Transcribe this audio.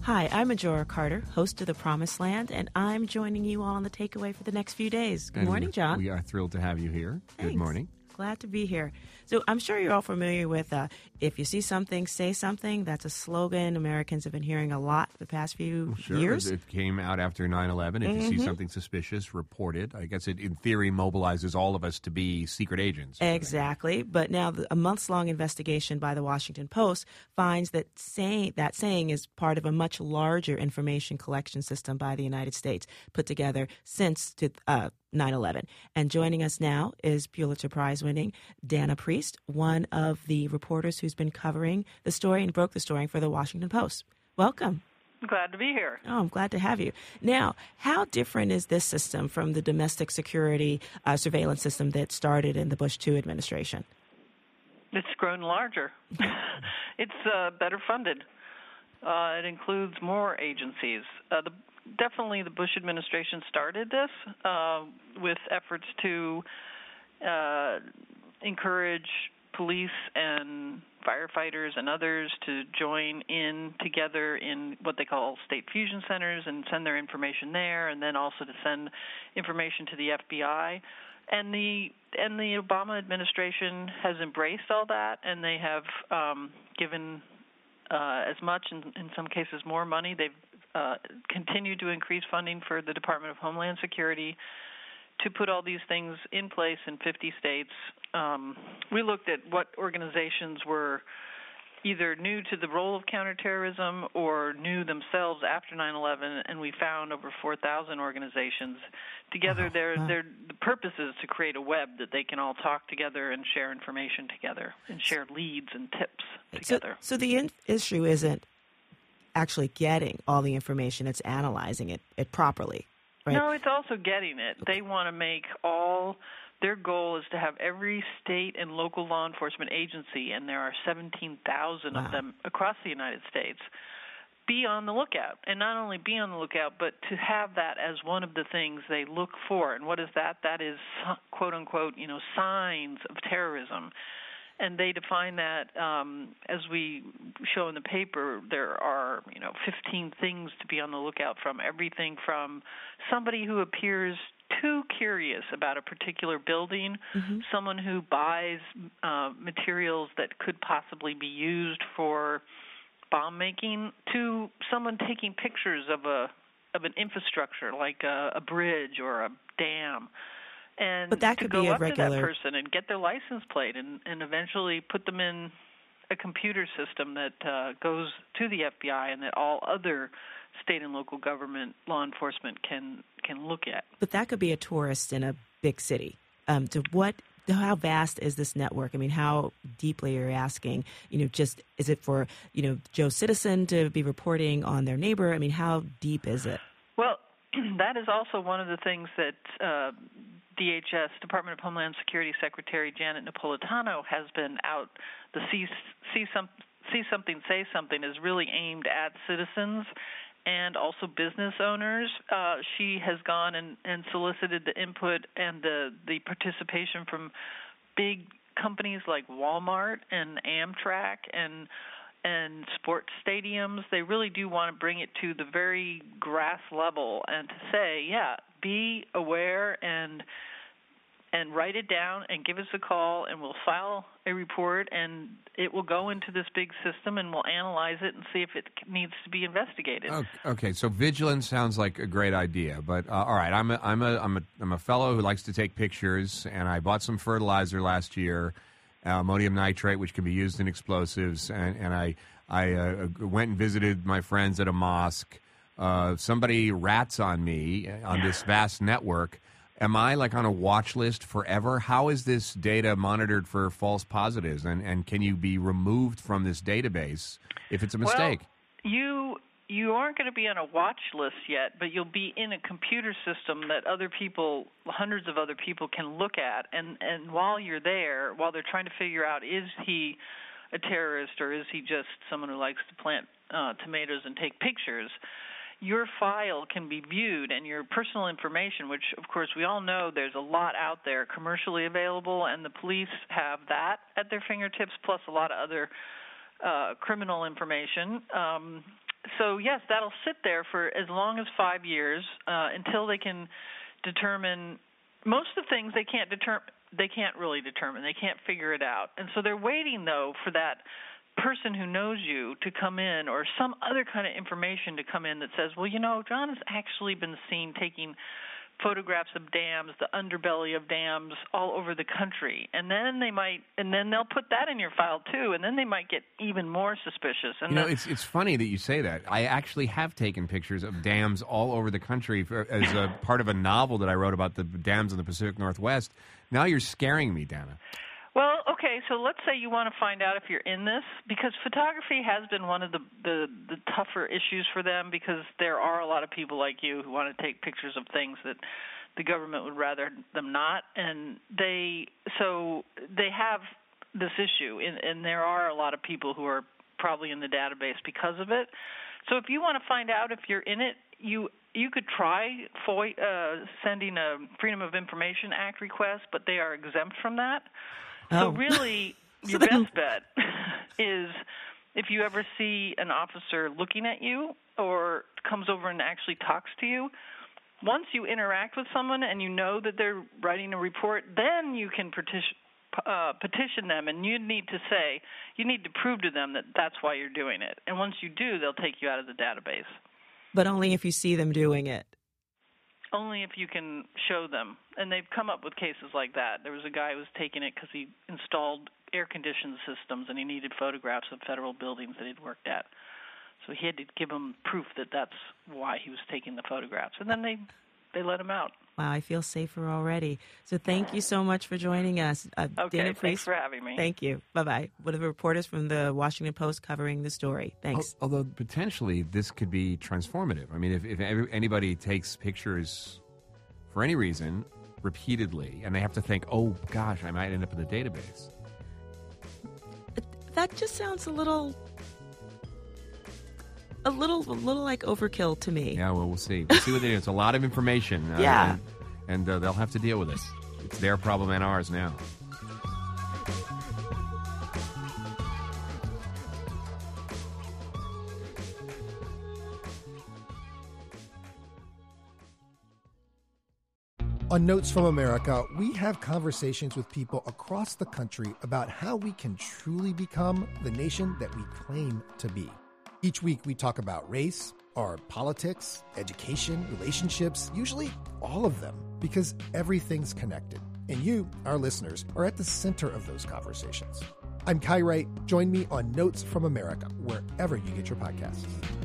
Hi, I'm Majora Carter, host of The Promised Land, and I'm joining you all on the takeaway for the next few days. Good morning, John. We are thrilled to have you here. Thanks. Good morning. Glad to be here. So I'm sure you're all familiar with if you see something, say something. That's a slogan Americans have been hearing a lot the past few years. It came out after 9/11. If you see something suspicious, report it. I guess it, in theory, mobilizes all of us to be secret agents. Exactly. But now a months-long investigation by the Washington Post finds that saying is part of a much larger information collection system by the United States put together since 9/11. And joining us now is Pulitzer Prize-winning Dana Priest, one of the reporters who's been covering the story and broke the story for the Washington Post. Welcome. Glad to be here. Oh, I'm glad to have you. Now, how different is this system from the domestic security surveillance system that started in the Bush II administration? It's grown larger. It's better funded. It includes more agencies. Definitely the Bush administration started this with efforts to encourage police and firefighters and others to join in together in what they call state fusion centers and send their information there, and then also to send information to the FBI. And the Obama administration has embraced all that, and they have given as much, in some cases more money. They've continued to increase funding for the Department of Homeland Security to put all these things in place in 50 states. We looked at what organizations were either new to the role of counterterrorism or new themselves after 9/11, and we found over 4,000 organizations. Together, the purpose is to create a web that they can all talk together and share information together and share leads and tips together. So the issue isn't actually getting all the information, it's analyzing it properly, right? No, it's also getting it. They want to make their goal is to have every state and local law enforcement agency, and there are 17,000 of them across the United States, be on the lookout. And not only be on the lookout, but to have that as one of the things they look for. And what is that? That is, quote unquote, signs of terrorism. And they define that, as we show in the paper, there are, 15 things to be on the lookout from. Everything from somebody who appears too curious about a particular building, someone who buys materials that could possibly be used for bomb making, to someone taking pictures of an infrastructure like a bridge or a dam. And but that could to go be a up regular to that person and get their license plate and eventually put them in a computer system that goes to the FBI and that all other state and local government law enforcement can look at. But that could be a tourist in a big city. How vast is this network? I mean, how deeply are you asking? Just is it for Joe Citizen to be reporting on their neighbor? I mean, how deep is it? Well, that is also one of the things that DHS, Department of Homeland Security Secretary Janet Napolitano has been out. The See Something, Say Something is really aimed at citizens and also business owners. She has gone and solicited the input and the participation from big companies like Walmart and Amtrak and sports stadiums. They really do want to bring it to the very grass level and to say, be aware and write it down and give us a call, and we'll file a report, and it will go into this big system, and we'll analyze it and see if it needs to be investigated. Okay, so vigilance sounds like a great idea, but all right, I'm a fellow who likes to take pictures, and I bought some fertilizer last year, ammonium nitrate, which can be used in explosives, and I went and visited my friends at a mosque. Somebody rats on me on this vast network. Am I on a watch list forever? How is this data monitored for false positives? And can you be removed from this database if it's a mistake? Well, you aren't going to be on a watch list yet, but you'll be in a computer system that hundreds of other people can look at. And while you're there, while they're trying to figure out, is he a terrorist or is he just someone who likes to plant tomatoes and take pictures, your file can be viewed, and your personal information, which, of course, we all know there's a lot out there commercially available, and the police have that at their fingertips, plus a lot of other criminal information. so yes, that'll sit there for as long as 5 years until they can determine. Most of the things they can't really determine. They can't figure it out. And so they're waiting, though, for that person who knows you to come in, or some other kind of information to come in that says, well, John has actually been seen taking photographs of dams, the underbelly of dams all over the country. And then they'll put that in your file too, and then they might get even more suspicious. And it's funny that you say that. I actually have taken pictures of dams all over the country as a part of a novel that I wrote about the dams in the Pacific Northwest. Now you're scaring me, Dana. Well, okay, so let's say you want to find out if you're in this, because photography has been one of the tougher issues for them, because there are a lot of people like you who want to take pictures of things that the government would rather them not, and they have this issue, and there are a lot of people who are probably in the database because of it. So if you want to find out if you're in it, you could try sending a Freedom of Information Act request, but they are exempt from that. So really, your best bet is if you ever see an officer looking at you or comes over and actually talks to you, once you interact with someone and you know that they're writing a report, then you can petition them, and you need to prove to them that that's why you're doing it. And once you do, they'll take you out of the database. But only if you see them doing it. Only if you can show them. And they've come up with cases like that. There was a guy who was taking it because he installed air-conditioned systems, and he needed photographs of federal buildings that he'd worked at. So he had to give them proof that that's why he was taking the photographs. And then they let him out. Wow, I feel safer already. So thank you so much for joining us. Okay, Dana thanks Priest, for having me. Thank you. Bye-bye. One of the reporters from the Washington Post covering the story. Thanks. Although potentially this could be transformative. I mean, if anybody takes pictures for any reason repeatedly, and they have to think, oh, gosh, I might end up in the database. That just sounds a little like overkill to me. Yeah, well, we'll see. We'll see what they do. It's a lot of information. Yeah. And they'll have to deal with it. It's their problem and ours now. On Notes from America, we have conversations with people across the country about how we can truly become the nation that we claim to be. Each week, we talk about race, our politics, education, relationships, usually all of them, because everything's connected. And you, our listeners, are at the center of those conversations. I'm Kai Wright. Join me on Notes from America, wherever you get your podcasts.